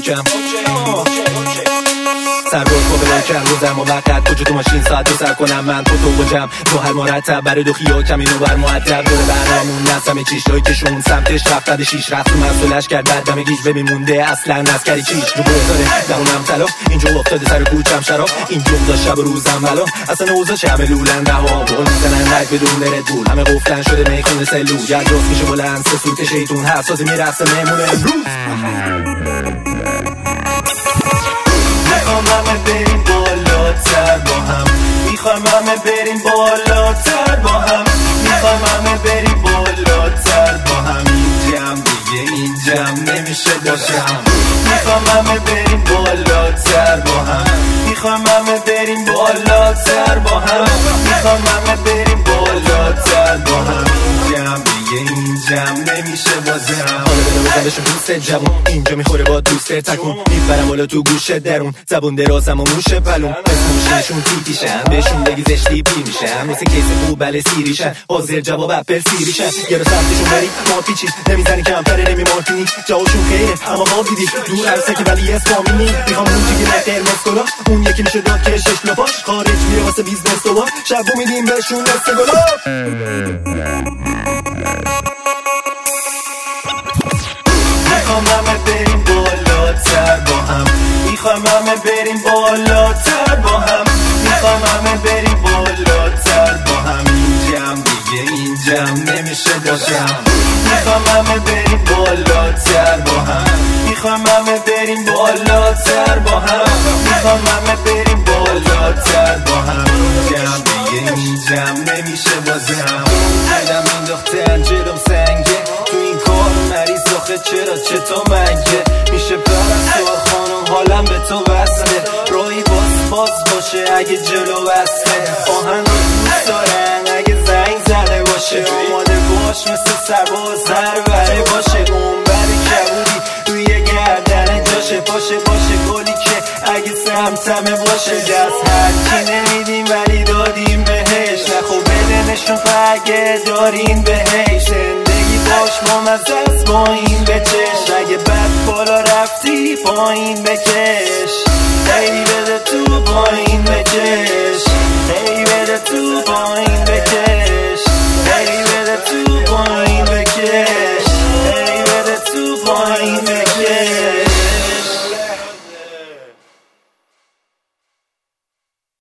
نوکم سرباز با بلاکم روزم موقت کجا تو ماشین ساعت رو سر کنم من تو بجم تو هر مرتب برای دو خیا کمی نو بر معدب دور برنامون نسم چیشای کشون سمتش رفتد شیش رفت تو مسئولش کرد دردم گیج بمیمونده اصلا نسکری چیش رو بذاره دمونم طلا اینجا افتاده سر کوچم شراب این جغدا شب و روزم ملا اصلا اوضاع چه همه لولن رها بقول میزنن رگ بدون ردبول همه قفلن شده میخونه سلول ید راست میشه بلند سه سوت شیطون هر سازی میرقصه مهمون امروز میخوام همه بریم بالاتر با هم میخوام همه بریم بالاتر با هم میخوام همه بریم بالاتر با هم این جمع دیگه این جمع نمیشه باشم میخوام همه بریم بالاتر با هم میخوام همه بریم بالاتر با هم میخوام همه بریم بالاتر با هم این جمع دیگه این جمع نمیشه بازم حالا بده بزنشون دوست جوون اینجا میخوره با دوست تکون میبرم بالا تو گوش درون زبون درازم و موش پلون اسموشنشون تیتیشن بهشون بگی زشتی پی میشن مثل کیس خوبل سیریشن حاضر جواب اپل سیریشن یه رو سمتشون بری ما پیچی نمیزنی کمتره نمی مارتینی جوابشون خیره اما ما دیدی دور عرصه که ولی اسمامینی میخوام اون چی که قرمز کلا اون یکی میشه داد که شش لپاش خارج میره واسه بیزنس دوبار شب میدیم بهشون دست گلاب میخوام همه بریم بالاتر با هم میخوام همه بریم بالاتر با هم میخوام همه بریم بالاتر با هم این جمع دیگه این جمع نمیشه باشم میخوام همه بریم بالاتر با هم میخوام همه بریم بالاتر با هم میخوام همه بریم بالاتر با هم این جمع دیگه این جمع نمیشه بازم دلم انداخته جلوم سنگه تو این کار مریض آخه چرا چطور مگه میشه پرستار خانم حالم به تو وصله روی باز باشه اگه جلو وصله آهنگ دوست دارن اگه زنگ زده باشه آماده باش مثل سرباز هر بره باشه گنبر کبودی روی گردن جاشه باشه گلی که اگه سمتمه باشه دست هرکی نمیدیم ولی دادیم بهش نخو بده نشون فگه داریم بهش زندگی باش ما مزست با این بچش اگه بد بالا رفتی پایین بکش خیلی